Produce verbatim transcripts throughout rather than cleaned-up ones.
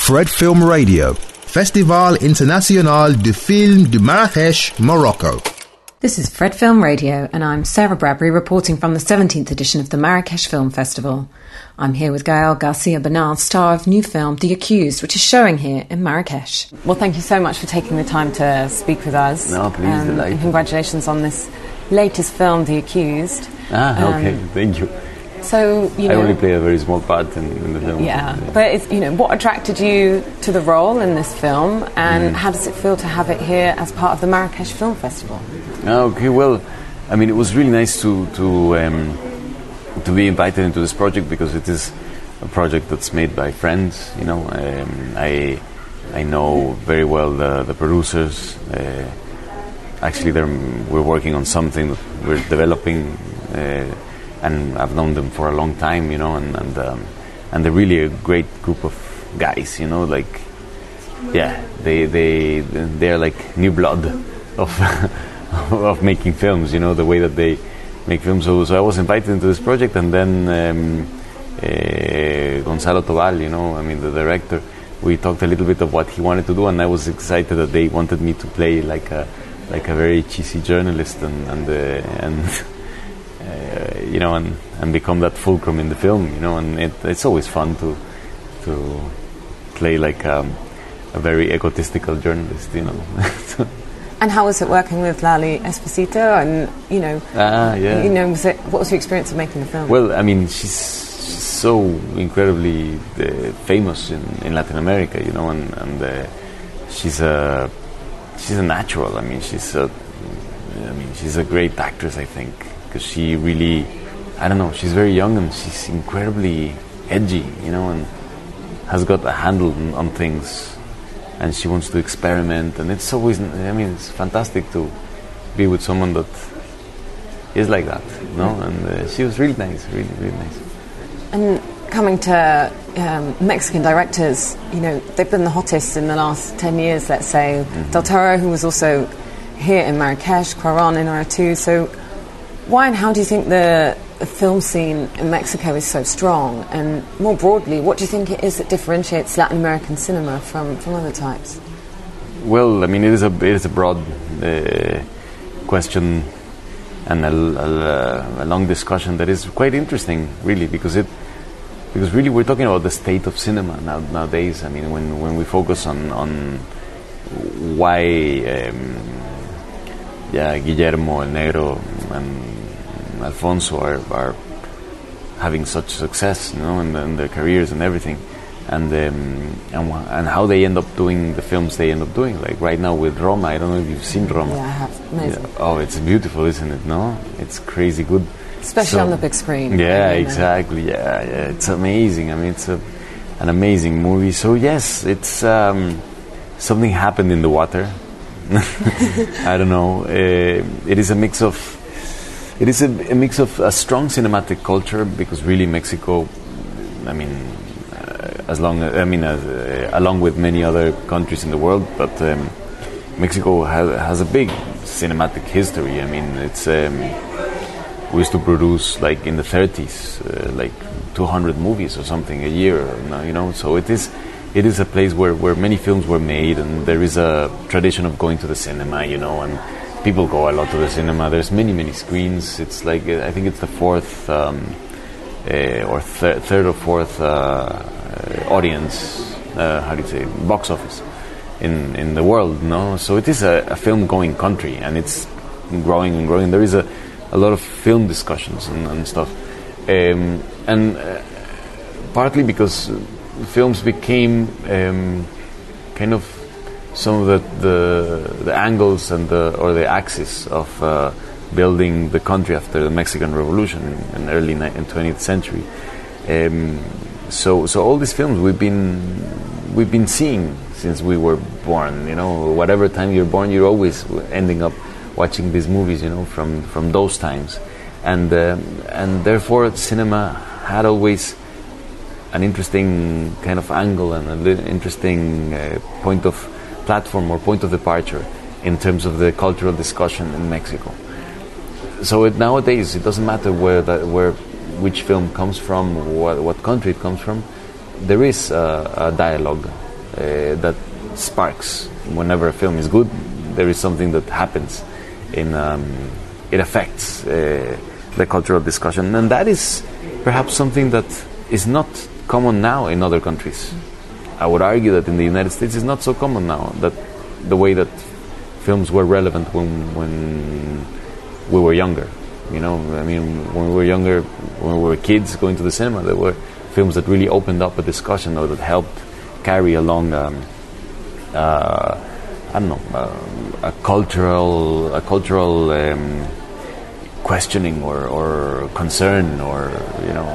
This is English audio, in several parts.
Fred Film Radio, Festival International de Film de Marrakech, Morocco. This is Fred Film Radio, and I'm Sarah Bradbury reporting from the seventeenth edition of the Marrakech Film Festival. I'm here with Gael Garcia Bernal, star of new film The Accused, which is showing here in Marrakech. Well, thank you so much for taking the time to speak with us. No, please, um, delighted. And congratulations on this latest film, The Accused. Ah, okay, um, thank you. So, you know, I only play a very small part in, in the film. Yeah, yeah. But it's, you know, what attracted you to the role in this film, and mm. how does it feel to have it here as part of the Marrakech Film Festival? Okay, well, I mean, it was really nice to to um, to be invited into this project, because it is a project that's made by friends. You know, um, I I know very well the the producers. Uh, actually, they're, we're working on something that we're developing. Uh, And I've known them for a long time, you know, and and, um, and they're really a great group of guys, you know, like, yeah, they they they're like new blood of of making films, you know, the way that they make films. So, so I was invited into this project, and then um, uh, Gonzalo Tobal, you know, I mean, the director, we talked a little bit of what he wanted to do, and I was excited that they wanted me to play like a like a very cheesy journalist, and and uh, and. Uh, you know, and, and become that fulcrum in the film, you know, and it, it's always fun to to play like um, a very egotistical journalist, you know. And how was it working with Lali Esposito? And you know, ah, yeah. you know, was it, what was your experience of making the film? Well, I mean, she's, she's so incredibly uh, famous in, in Latin America, you know, and, and uh, she's a she's a natural. I mean, she's a I mean, she's a great actress, I think. Because she really, I don't know, she's very young and she's incredibly edgy, you know, and has got a handle on, on things, and she wants to experiment, and it's always, I mean, it's fantastic to be with someone that is like that, you know, and uh, she was really nice, really, really nice. And coming to um, Mexican directors, you know, they've been the hottest in the last ten years, let's say. Mm-hmm. Del Toro, who was also here in Marrakech, Cuarón in R two, so why and how do you think the, the film scene in Mexico is so strong? And more broadly, what do you think it is that differentiates Latin American cinema from, from other types? Well, I mean, it is a it is a broad uh, question and a, a, a long discussion that is quite interesting, really, because it because really we're talking about the state of cinema now, nowadays. I mean, when when we focus on on why um, yeah, Guillermo el Negro and Alfonso are, are having such success, you know, in, in their careers and everything, and um, and and how they end up doing the films they end up doing. Like right now with Roma, I don't know if you've seen Roma. Yeah, I have. Amazing. Yeah. Oh, it's beautiful, isn't it? No, it's crazy good, especially so, on the big screen. Yeah, exactly. Yeah, yeah, it's amazing. I mean, it's a, an amazing movie. So yes, it's um, something happened in the water. I don't know. Uh, it is a mix of. It is a, a mix of a strong cinematic culture, because really Mexico, I mean, uh, as long I mean, as, uh, along with many other countries in the world, but um, Mexico has has a big cinematic history. I mean, it's um, we used to produce like in the thirties, uh, like two hundred movies or something a year, you know. So it is. It is a place where, where many films were made, and there is a tradition of going to the cinema, you know, and people go a lot to the cinema. There's many, many screens. It's like, I think it's the fourth um, uh, or thir- third or fourth uh, audience, uh, how do you say, box office in, in the world, no? So it is a, a film-going country, and it's growing and growing. There is a, a lot of film discussions and, and stuff. Um, and uh, partly because films became um, kind of some of the, the the angles and the or the axis of uh, building the country after the Mexican Revolution in, in early ni- in twentieth century. Um, so so all these films we've been we've been seeing since we were born. You know, whatever time you're born, you're always ending up watching these movies. You know, from from those times, and um, and therefore cinema had always an interesting kind of angle and an interesting uh, point of platform or point of departure in terms of the cultural discussion in Mexico. So it, nowadays it doesn't matter where that, where which film comes from, what, what country it comes from. There is a, a dialogue uh, that sparks. Whenever a film is good, there is something that happens. In um, it affects uh, the cultural discussion, and that is perhaps something that is not common now in other countries. I would argue that in the United States it's not so common now, that the way that films were relevant when when we were younger. You know, I mean, when we were younger, when we were kids going to the cinema, there were films that really opened up a discussion or that helped carry along um, uh, I don't know, uh, a cultural, a cultural um, questioning or, or concern, or you know,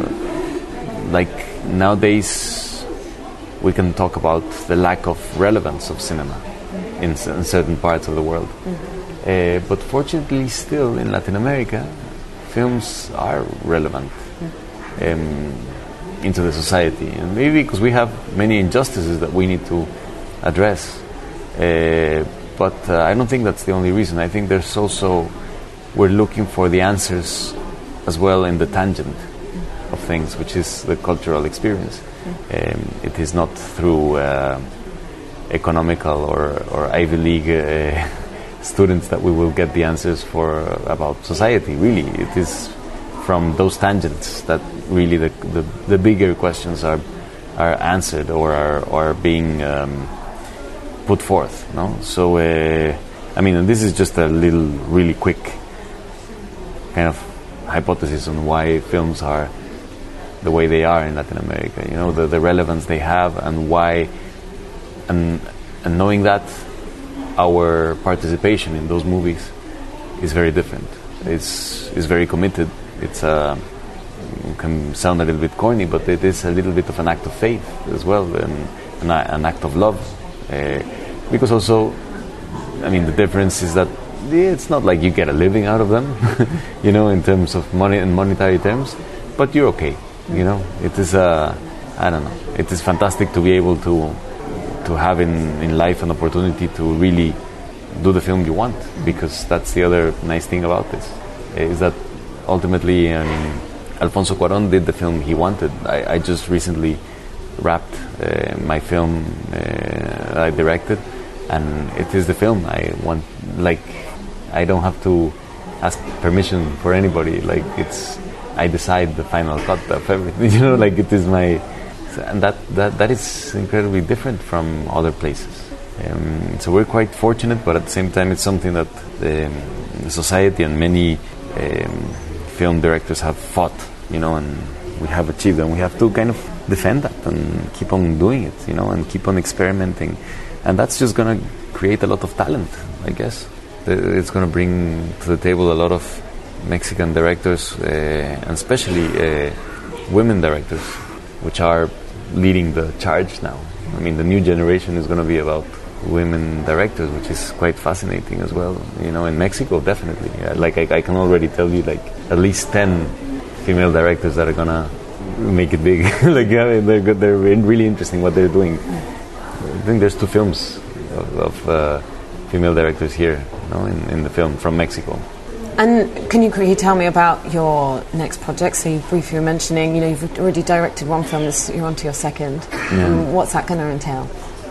uh, like nowadays we can talk about the lack of relevance of cinema in, in certain parts of the world. Mm-hmm. Uh, but fortunately, still in Latin America, films are relevant mm-hmm. um, into the society, and maybe because we have many injustices that we need to address. Uh, but uh, I don't think that's the only reason. I think there's also, we're looking for the answers as well in the tangent of things, which is the cultural experience. Um, it is not through uh, economical or, or Ivy League uh, students that we will get the answers for uh, about society. Really, it is from those tangents that really the the, the bigger questions are are answered or are are being um, put forth, no? So, uh, I mean, and this is just a little, really quick kind of hypothesis on why films are the way they are in Latin America. You know, the, the relevance they have, and why, and and knowing that our participation in those movies is very different. It's is very committed. It's a it can sound a little bit corny, but it is a little bit of an act of faith as well, and an, an act of love. Uh, because also, I mean, the difference is that it's not like you get a living out of them, you know, in terms of money and monetary terms, but you're okay, you know. It is, uh, I don't know, it is fantastic to be able to to have in, in life an opportunity to really do the film you want, because that's the other nice thing about this, is that ultimately um, Alfonso Cuarón did the film he wanted. I, I just recently wrapped uh, my film uh, I directed, and it is the film I want. Like, I don't have to ask permission for anybody. Like, it's I decide the final cut of everything. You know, like it is my, and that that that is incredibly different from other places. Um, so we're quite fortunate, but at the same time, it's something that um, the society and many um, film directors have fought. You know, and we have achieved, and we have to kind of defend that and keep on doing it, you know, and keep on experimenting, and that's just going to create a lot of talent, I guess. It's going to bring to the table a lot of Mexican directors, uh, and especially uh, women directors, which are leading the charge now. I mean, the new generation is going to be about women directors, which is quite fascinating as well. You know, in Mexico, definitely. Yeah, like I, I can already tell you, like at least ten female directors that are gonna make it big. Like, yeah, they're good, they're really interesting what they're doing. I think there's two films of, of uh, female directors here, you know, in, in the film from Mexico. And can you quickly tell me about your next project? So you briefly were mentioning, you know, you've already directed one film, this, you're on to your second. Yeah. Um, what's that going to entail?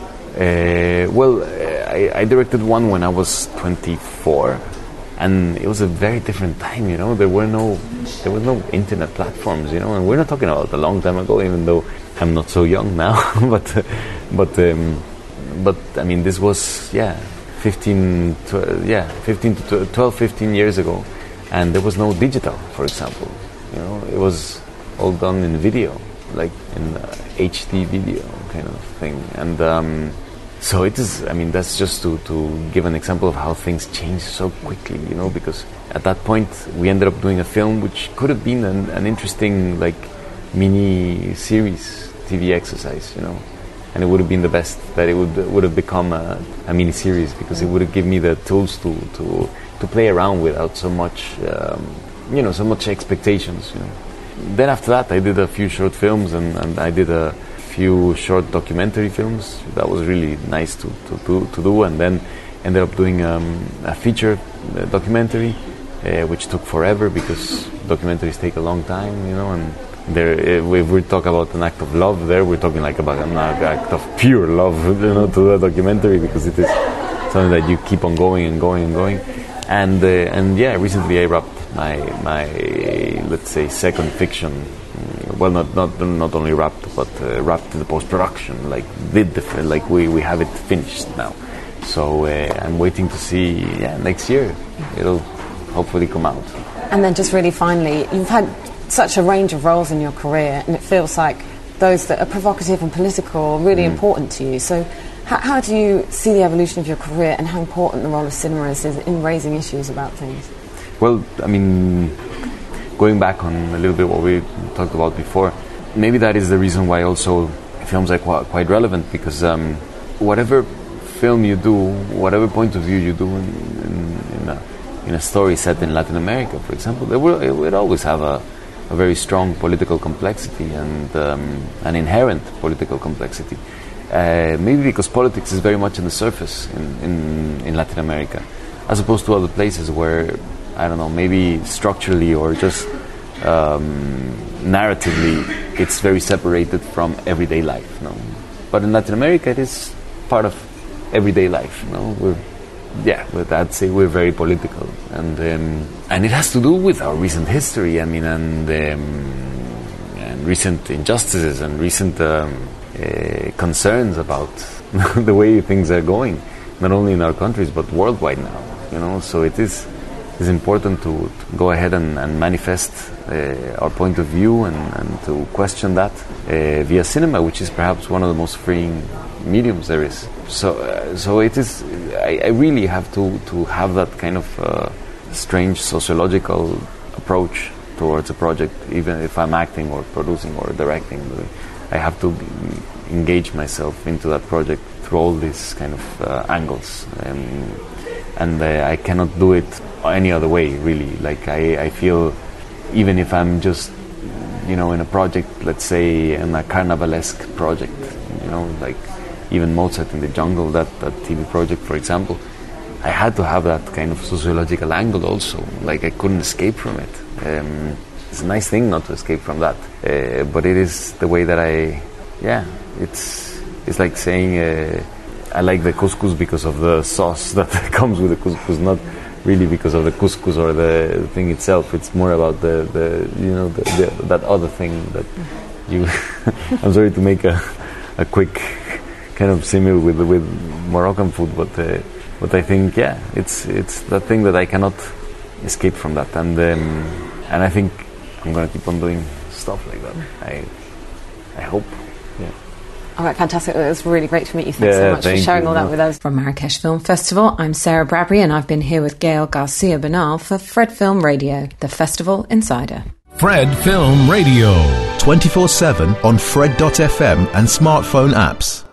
Uh, well, I, I directed one when I was twenty-four. And it was a very different time, you know. There were no, there was no internet platforms, you know. And we're not talking about a long time ago, even though I'm not so young now. but, uh, but, um, but I mean, this was yeah, fifteen, twelve, yeah, fifteen to twelve, fifteen years ago, and there was no digital, for example. You know, it was all done in video, like in uh, H D video kind of thing, and. Um, So it is, I mean, that's just to, to give an example of how things change so quickly, you know, because at that point we ended up doing a film which could have been an, an interesting, like, mini-series T V exercise, you know, and it would have been the best that it would would have become a, a mini-series, because it would have given me the tools to, to, to play around without so much, um, you know, so much expectations, you know. Then after that I did a few short films, and, and I did a few short documentary films. That was really nice to, to, to, to do, and then ended up doing um, a feature documentary, uh, which took forever because documentaries take a long time, you know, and There, if we talk about an act of love, there we're talking like about an act of pure love, you know, to the documentary, because it is something that you keep on going and going and going. And uh, and yeah, recently I wrapped my my let's say second fiction. Well, not not not only wrapped, but uh, wrapped in the post production. Like did the like we, we have it finished now. So uh, I'm waiting to see. Yeah, next year it'll hopefully come out. And then just really finally, you've had such a range of roles in your career, and it feels like those that are provocative and political are really mm. important to you. So how, how do you see the evolution of your career, and how important the role of cinema is in raising issues about things? Well, I mean, going back on a little bit what we talked about before, maybe that is the reason why also films are quite, quite relevant, because um, whatever film you do, whatever point of view you do in, in, in, a, in a story set in Latin America, for example, there will, it will always have a a very strong political complexity and um, an inherent political complexity. Uh, maybe because politics is very much on the surface in, in, in Latin America, as opposed to other places where, I don't know, maybe structurally or just um, narratively, it's very separated from everyday life. No? But in Latin America, it is part of everyday life. No? We're Yeah, but I'd say we're very political, and um, and it has to do with our recent history. I mean, and um, and recent injustices and recent um, uh, concerns about the way things are going, not only in our countries but worldwide now. You know, so it is is important to, to go ahead and, and manifest uh, our point of view and, and to question that uh, via cinema, which is perhaps one of the most freeing mediums there is. So, uh, so it is. I, I really have to, to have that kind of uh, strange sociological approach towards a project, even if I'm acting or producing or directing. I have to engage myself into that project through all these kind of uh, angles, um, and uh, I cannot do it any other way. Really, like I, I feel, even if I'm just, you know, in a project, let's say in a carnivalesque project, you know, like. Even Mozart in the Jungle, that, that T V project, for example, I had to have that kind of sociological angle also. Like, I couldn't escape from it. Um, it's a nice thing not to escape from that. Uh, but it is the way that I, yeah, it's it's like saying uh, I like the couscous because of the sauce that comes with the couscous, not really because of the couscous or the thing itself. It's more about the, the you know, the, the, that other thing that you... I'm sorry to make a, a quick... kind of similar with with Moroccan food, but uh, but I think yeah, it's it's that thing that I cannot escape from that, and um, and I think I'm gonna keep on doing stuff like that. I I hope. Yeah. All right, fantastic. It was really great to meet you. Thanks yeah, so much thank for sharing you. all that with us. From Marrakesh Film Festival, I'm Sarah Bradbury, and I've been here with Gael Garcia Bernal for Fred Film Radio, the Festival Insider. Fred Film Radio. twenty-four seven on Fred dot f m and smartphone apps.